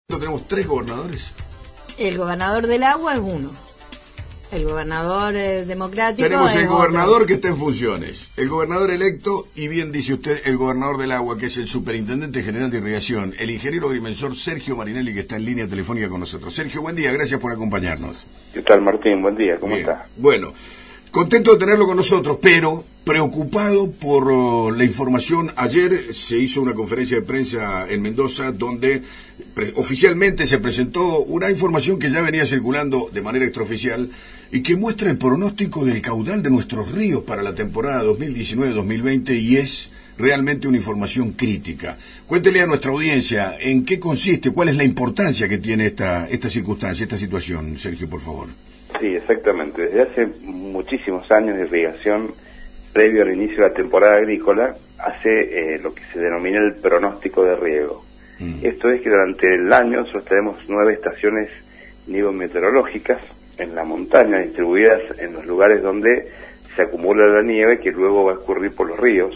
Tenemos 3 gobernadores. El gobernador del agua es uno. El gobernador democrático tenemos el gobernador otro. Que está en funciones, el gobernador electo y bien dice usted el gobernador del agua, que es el superintendente general de irrigación, el ingeniero agrimensor Sergio Marinelli, que está en línea telefónica con nosotros. Sergio, buen día, gracias por acompañarnos. ¿Qué tal, Martín? Buen día, ¿cómo está? Bueno, contento de tenerlo con nosotros, pero preocupado por la información. Ayer se hizo una conferencia de prensa en Mendoza donde oficialmente se presentó una información que ya venía circulando de manera extraoficial y que muestra el pronóstico del caudal de nuestros ríos para la temporada 2019-2020 y es realmente una información crítica. Cuéntele a nuestra audiencia en qué consiste, cuál es la importancia que tiene esta circunstancia, esta situación, Sergio, por favor. Sí, exactamente. Desde hace muchísimos años de irrigación, previo al inicio de la temporada agrícola, hace lo que se denomina el pronóstico de riego. Esto es que durante el año nosotros tenemos 9 estaciones nivometeorológicas en la montaña, distribuidas en los lugares donde se acumula la nieve que luego va a escurrir por los ríos.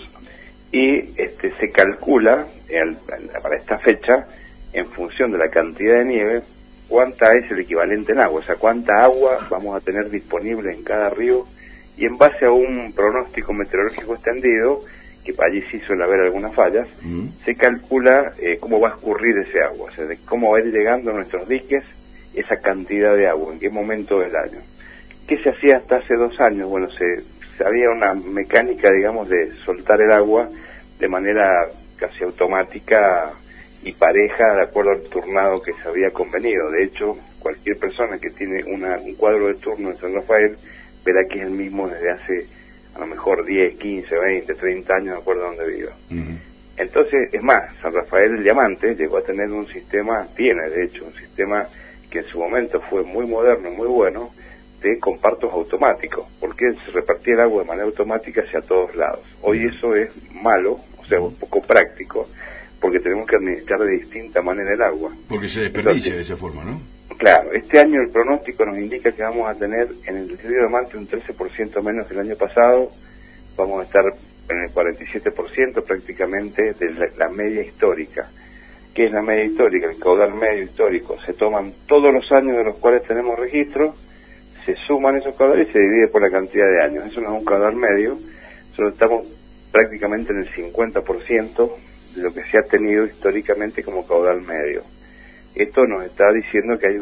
Y se calcula para esta fecha, en función de la cantidad de nieve, cuánta es el equivalente en agua, o sea, cuánta agua vamos a tener disponible en cada río, y en base a un pronóstico meteorológico extendido, que allí sí suele haber algunas fallas, se calcula cómo va a escurrir ese agua, o sea, de cómo va a ir llegando a nuestros diques esa cantidad de agua, en qué momento del año. ¿Qué se hacía hasta hace 2 años? Bueno, había una mecánica, digamos, de soltar el agua de manera casi automática y pareja de acuerdo al turnado que se había convenido. De hecho, cualquier persona que tiene un cuadro de turno en San Rafael verá que es el mismo desde hace a lo mejor 10, 15, 20, 30 años, de acuerdo a donde viva. Entonces, es más, San Rafael el Diamante llegó a tener tiene de hecho un sistema que en su momento fue muy moderno, muy bueno, de compartos automáticos, porque se repartía el agua de manera automática hacia todos lados. Hoy eso es malo, o sea, un poco práctico, porque tenemos que administrar de distinta manera el agua. Porque se desperdicia de esa forma, ¿no? Claro, este año el pronóstico nos indica que vamos a tener en el río Diamante un 13% menos que el año pasado, vamos a estar en el 47% prácticamente de la media histórica. ¿Qué es la media histórica? El caudal medio histórico. Se toman todos los años de los cuales tenemos registro, se suman esos caudales y se divide por la cantidad de años. Eso no es un caudal medio, solo estamos prácticamente en el 50% de lo que se ha tenido históricamente como caudal medio. Esto nos está diciendo que hay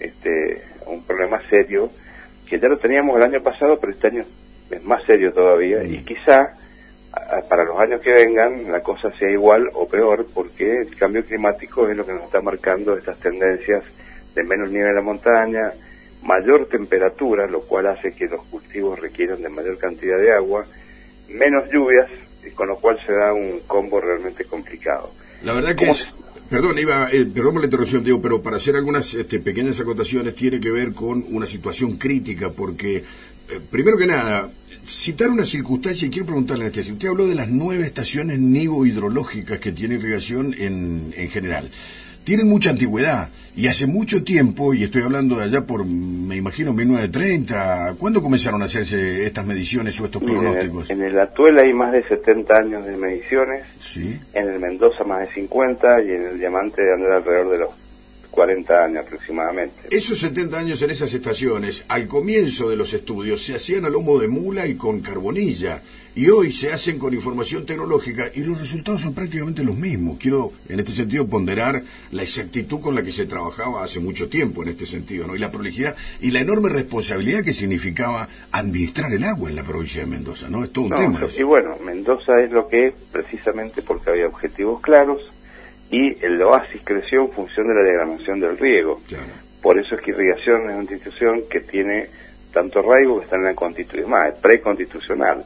un problema serio, que ya lo teníamos el año pasado, pero este año es más serio todavía, y quizá para los años que vengan la cosa sea igual o peor, porque el cambio climático es lo que nos está marcando estas tendencias de menos nivel en la montaña, mayor temperatura, lo cual hace que los cultivos requieran de mayor cantidad de agua, menos lluvias, con lo cual se da un combo realmente complicado. La verdad que perdón por la interrupción, Diego, pero para hacer algunas pequeñas acotaciones tiene que ver con una situación crítica, porque primero que nada, citar una circunstancia, y quiero preguntarle a usted habló de las 9 estaciones nivo-hidrológicas que tiene irrigación en general. Tienen mucha antigüedad, y hace mucho tiempo, y estoy hablando de allá por, me imagino, 1930, ¿cuándo comenzaron a hacerse estas mediciones o estos pronósticos? En el Atuel hay más de 70 años de mediciones, ¿sí? En el Mendoza más de 50, y en el Diamante de andar alrededor de los 40 años aproximadamente. Esos 70 años en esas estaciones, al comienzo de los estudios, se hacían a lomo de mula y con carbonilla, y hoy se hacen con información tecnológica y los resultados son prácticamente los mismos. Quiero, en este sentido, ponderar la exactitud con la que se trabajaba hace mucho tiempo en este sentido, ¿no? Y la prolijidad y la enorme responsabilidad que significaba administrar el agua en la provincia de Mendoza, ¿no? Es todo un tema. Y bueno, Mendoza es lo que es precisamente porque había objetivos claros, y el oasis creció en función de la diagramación del riego. Claro. Por eso es que irrigación es una institución que tiene tanto arraigo, que está en la constitución, más, es preconstitucional.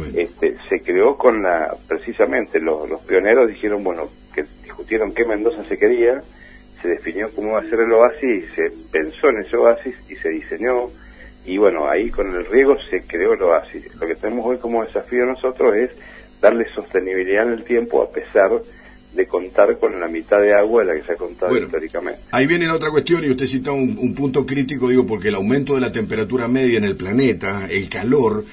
Se creó con precisamente los pioneros dijeron, bueno, que discutieron qué Mendoza se quería, se definió cómo iba a ser el oasis, y se pensó en ese oasis y se diseñó, y bueno, ahí con el riego se creó el oasis. Lo que tenemos hoy como desafío nosotros es darle sostenibilidad en el tiempo, a pesar de contar con la mitad de agua de la que se ha contado históricamente. Ahí viene la otra cuestión, y usted cita un punto crítico, digo, porque el aumento de la temperatura media en el planeta, el calor,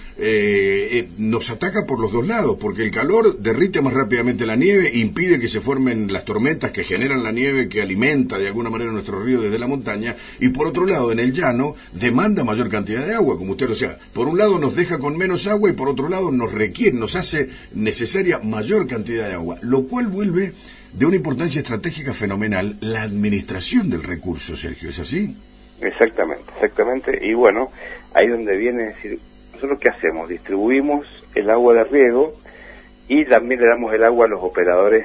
nos ataca por los dos lados, porque el calor derrite más rápidamente la nieve, impide que se formen las tormentas que generan la nieve, que alimenta de alguna manera nuestro río desde la montaña, y por otro lado, en el llano, demanda mayor cantidad de agua, como usted lo decía. Por un lado nos deja con menos agua, y por otro lado nos hace necesaria mayor cantidad de agua, lo cual vuelve de una importancia estratégica fenomenal la administración del recurso, Sergio, ¿es así? Exactamente, y bueno, ahí donde viene, es decir, nosotros ¿qué hacemos? Distribuimos el agua de riego y también le damos el agua a los operadores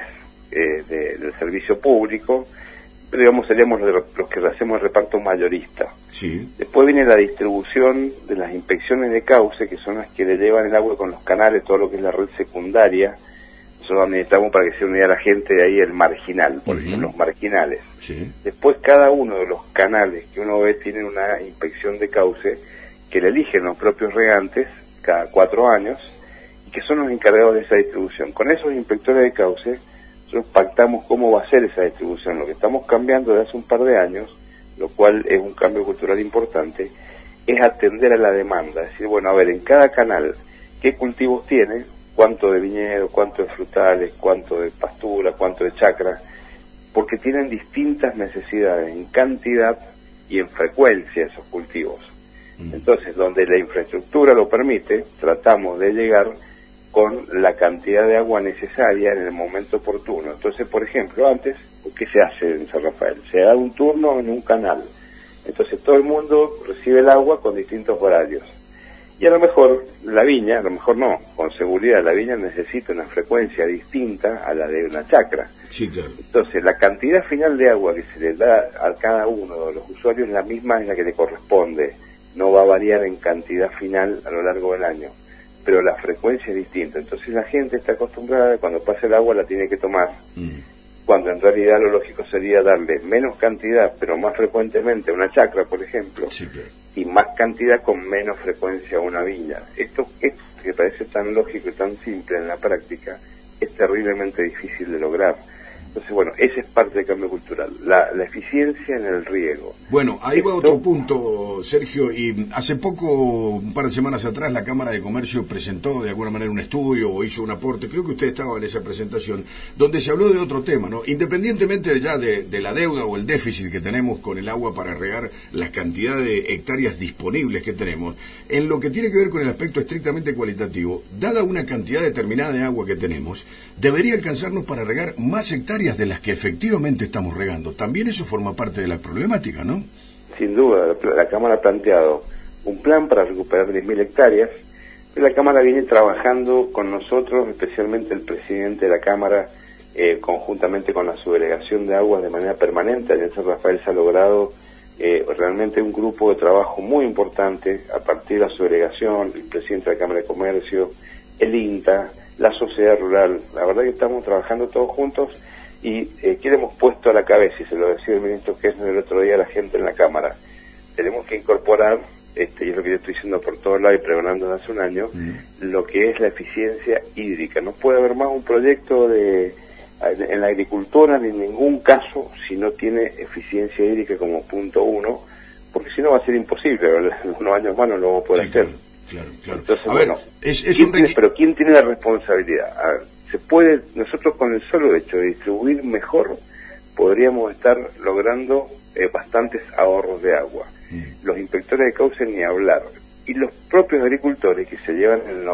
del servicio público, pero digamos seríamos los que hacemos el reparto mayorista. Sí. Después viene la distribución de las inspecciones de cauce, que son las que le llevan el agua con los canales, todo lo que es la red secundaria. Nosotros administramos, para que se uniera la gente de ahí, el marginal, por ejemplo, los marginales. Sí. Después cada uno de los canales que uno ve tiene una inspección de cauce que le eligen los propios regantes cada 4 años y que son los encargados de esa distribución. Con esos inspectores de cauce nosotros pactamos cómo va a ser esa distribución. Lo que estamos cambiando de hace un par de años, lo cual es un cambio cultural importante, es atender a la demanda. Es decir, bueno, a ver, en cada canal, ¿qué cultivos tiene? Cuánto de viñedo, cuánto de frutales, cuánto de pastura, cuánto de chacra, porque tienen distintas necesidades en cantidad y en frecuencia esos cultivos. Entonces, donde la infraestructura lo permite, tratamos de llegar con la cantidad de agua necesaria en el momento oportuno. Entonces, por ejemplo, antes, ¿qué se hace en San Rafael? Se da un turno en un canal. Entonces, todo el mundo recibe el agua con distintos horarios. Y a lo mejor la viña, a lo mejor no, con seguridad la viña necesita una frecuencia distinta a la de una chacra. Sí, claro. Entonces la cantidad final de agua que se le da a cada uno de los usuarios es la misma en la que le corresponde. No va a variar en cantidad final a lo largo del año, pero la frecuencia es distinta. Entonces la gente está acostumbrada, cuando pasa el agua la tiene que tomar, cuando en realidad lo lógico sería darle menos cantidad, pero más frecuentemente a una chacra, por ejemplo. Sí, claro. Y más cantidad con menos frecuencia a una viña. Esto que parece tan lógico y tan simple en la práctica, es terriblemente difícil de lograr. Entonces, bueno, ese es parte del cambio cultural, la eficiencia en el riego. Bueno, ahí va otro punto, Sergio, y hace poco, un par de semanas atrás, la Cámara de Comercio presentó de alguna manera un estudio o hizo un aporte, creo que usted estaba en esa presentación, donde se habló de otro tema, ¿no? Independientemente ya de la deuda o el déficit que tenemos con el agua para regar la cantidad de hectáreas disponibles que tenemos, en lo que tiene que ver con el aspecto estrictamente cualitativo, dada una cantidad determinada de agua que tenemos, debería alcanzarnos para regar más hectáreas de las que efectivamente estamos regando. También eso forma parte de la problemática, ¿no? Sin duda, la Cámara ha planteado un plan para recuperar 10.000 hectáreas. La Cámara viene trabajando con nosotros, especialmente el presidente de la Cámara, conjuntamente con la subdelegación de aguas de manera permanente. Allá en San Rafael se ha logrado realmente un grupo de trabajo muy importante a partir de la subdelegación, el presidente de la Cámara de Comercio, el INTA, la sociedad rural. La verdad que estamos trabajando todos juntos. Y ¿qué le hemos puesto a la cabeza? Y se lo decía el ministro Kirchner el otro día a la gente en la Cámara. Tenemos que incorporar, y es lo que yo estoy diciendo por todos lados y pregonando desde hace un año, lo que es la eficiencia hídrica. No puede haber más un proyecto en la agricultura, ni en ningún caso, si no tiene eficiencia hídrica como punto uno, porque si no va a ser imposible. En unos años más no lo vamos a poder hacer. Claro. Entonces, bueno, pero ¿quién tiene la responsabilidad? A ver, nosotros con el solo hecho de distribuir mejor, podríamos estar logrando bastantes ahorros de agua. Los inspectores de cauce ni hablar. Y los propios agricultores, que se llevan el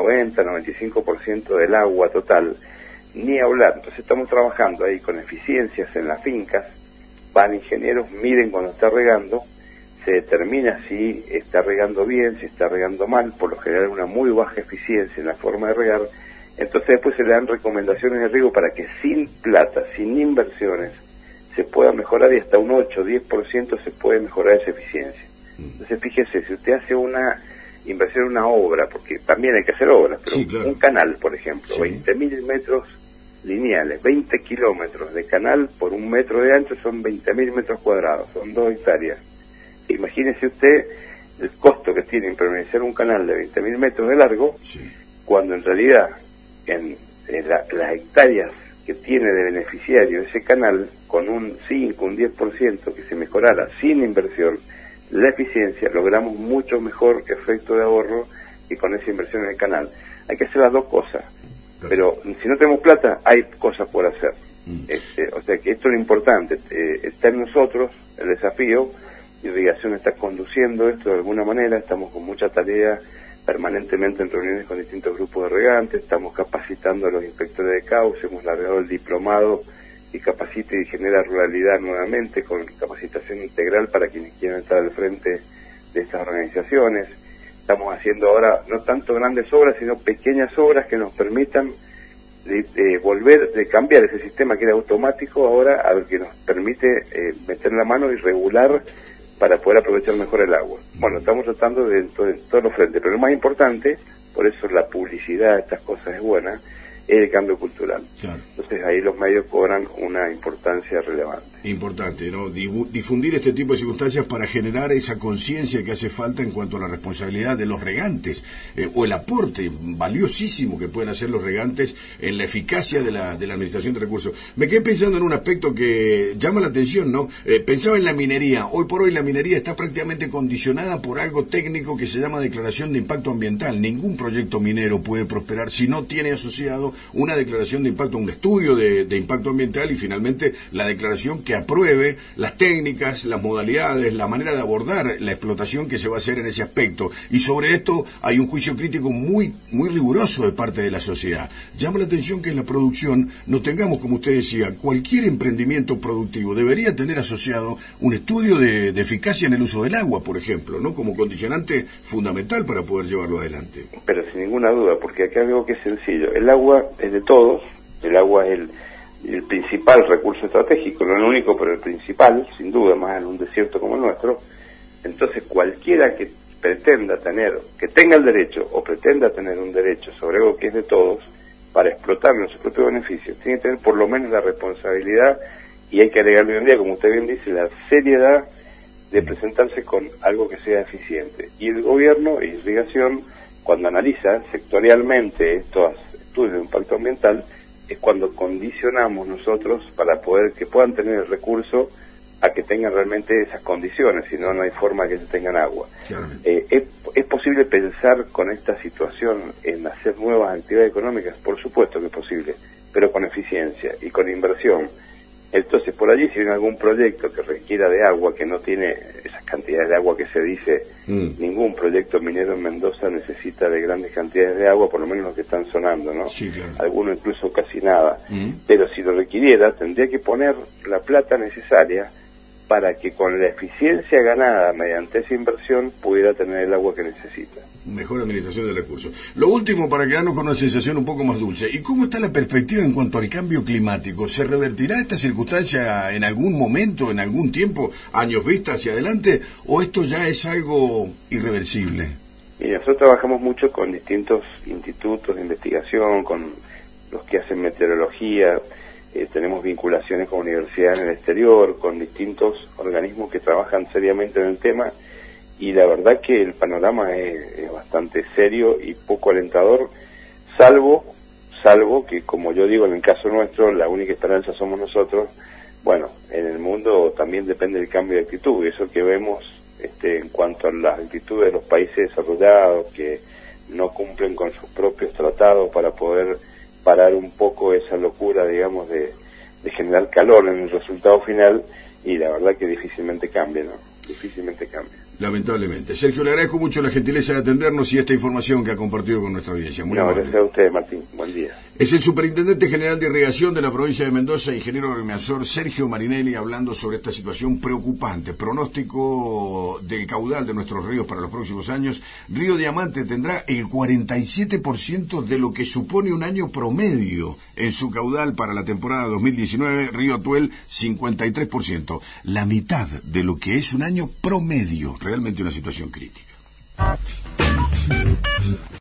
90-95% del agua total, ni hablar. Entonces estamos trabajando ahí con eficiencias en las fincas, van ingenieros, miren cuando está regando, se determina si está regando bien, si está regando mal, por lo general una muy baja eficiencia en la forma de regar. Entonces después se le dan recomendaciones de riego para que sin plata, sin inversiones, se pueda mejorar, y hasta un 8-10% se puede mejorar esa eficiencia. Entonces fíjese, si usted hace una inversión en una obra, porque también hay que hacer obras, pero sí, claro, un canal, por ejemplo, sí, 20.000 metros lineales, 20 kilómetros de canal por 1 metro de ancho son 20.000 metros cuadrados, son 2 hectáreas. Imagínese usted el costo que tiene impermeabilizar un canal de 20.000 metros de largo, sí, cuando en realidad en las hectáreas que tiene de beneficiario ese canal, con un 5, un 10% que se mejorara sin inversión, la eficiencia, logramos mucho mejor efecto de ahorro que con esa inversión en el canal. Hay que hacer las dos cosas, pero si no tenemos plata, hay cosas por hacer. O sea que esto es lo importante, está en nosotros el desafío. Irrigación está conduciendo esto de alguna manera, estamos con mucha tarea permanentemente en reuniones con distintos grupos de regantes, estamos capacitando a los inspectores de cauce, hemos largado el diplomado que capacita y genera ruralidad nuevamente, con capacitación integral para quienes quieran estar al frente de estas organizaciones. Estamos haciendo ahora no tanto grandes obras, sino pequeñas obras que nos permitan de cambiar ese sistema que era automático ahora al que nos permite meter la mano y regular para poder aprovechar mejor el agua. Bueno, estamos tratando de todos los frentes, pero lo más importante, por eso la publicidad de estas cosas es buena, es el cambio cultural. Claro. Entonces ahí los medios cobran una importancia relevante. Importante, ¿no? Difundir este tipo de circunstancias para generar esa conciencia que hace falta en cuanto a la responsabilidad de los regantes, o el aporte valiosísimo que pueden hacer los regantes en la eficacia de la administración de recursos. Me quedé pensando en un aspecto que llama la atención, ¿no? Pensaba en la minería. Hoy por hoy la minería está prácticamente condicionada por algo técnico que se llama declaración de impacto ambiental. Ningún proyecto minero puede prosperar si no tiene asociado una declaración de impacto, un estudio de impacto ambiental y finalmente la declaración que apruebe las técnicas, las modalidades, la manera de abordar la explotación que se va a hacer en ese aspecto. Y sobre esto hay un juicio crítico muy riguroso de parte de la sociedad. Llama la atención que en la producción no tengamos, como usted decía, cualquier emprendimiento productivo debería tener asociado un estudio de eficacia en el uso del agua, por ejemplo, ¿no? Como condicionante fundamental para poder llevarlo adelante. Pero sin ninguna duda, porque acá algo que es sencillo. El agua es de todos, el agua es el principal recurso estratégico, no el único, pero el principal, sin duda, más en un desierto como el nuestro. Entonces cualquiera que pretenda tener, que tenga el derecho o pretenda tener un derecho sobre algo que es de todos, para explotarlo en su propio beneficio, tiene que tener por lo menos la responsabilidad, y hay que agregarle hoy en día, como usted bien dice, la seriedad de presentarse con algo que sea eficiente. Y el gobierno, irrigación, cuando analiza sectorialmente estos estudios de impacto ambiental, es cuando condicionamos nosotros para poder que puedan tener el recurso a que tengan realmente esas condiciones, si no, no hay forma que se tengan agua. ¿Es posible pensar con esta situación en hacer nuevas actividades económicas? Por supuesto que es posible, pero con eficiencia y con inversión. Entonces, por allí, si hay algún proyecto que requiera de agua, que no tiene esas cantidades de agua que se dice, ningún proyecto minero en Mendoza necesita de grandes cantidades de agua, por lo menos los que están sonando, ¿no? Sí, claro. Algunos incluso casi nada. Pero si lo requiriera, tendría que poner la plata necesaria para que con la eficiencia ganada mediante esa inversión pudiera tener el agua que necesita. Mejor administración de recursos. Lo último, para quedarnos con una sensación un poco más dulce, ¿y cómo está la perspectiva en cuanto al cambio climático? ¿Se revertirá esta circunstancia en algún momento, en algún tiempo, años vista hacia adelante, o esto ya es algo irreversible? Y nosotros trabajamos mucho con distintos institutos de investigación, con los que hacen meteorología, tenemos vinculaciones con universidades en el exterior, con distintos organismos que trabajan seriamente en el tema, y la verdad que el panorama es bastante serio y poco alentador, salvo que, como yo digo, en el caso nuestro, la única esperanza somos nosotros. Bueno, en el mundo también depende del cambio de actitud, y eso que vemos en cuanto a las actitudes de los países desarrollados, que no cumplen con sus propios tratados para poder parar un poco esa locura, digamos, de generar calor en el resultado final, y la verdad que difícilmente cambia, ¿no? Difícilmente cambia. Lamentablemente. Sergio, le agradezco mucho la gentileza de atendernos y esta información que ha compartido con nuestra audiencia. Muy amable. Gracias a usted, Martín. Buen día. Es el Superintendente General de Irrigación de la provincia de Mendoza, ingeniero agrimensor Sergio Marinelli, hablando sobre esta situación preocupante. Pronóstico del caudal de nuestros ríos para los próximos años. Río Diamante tendrá el 47% de lo que supone un año promedio en su caudal para la temporada 2019. Río Atuel, 53%. La mitad de lo que es un año promedio. Realmente una situación crítica.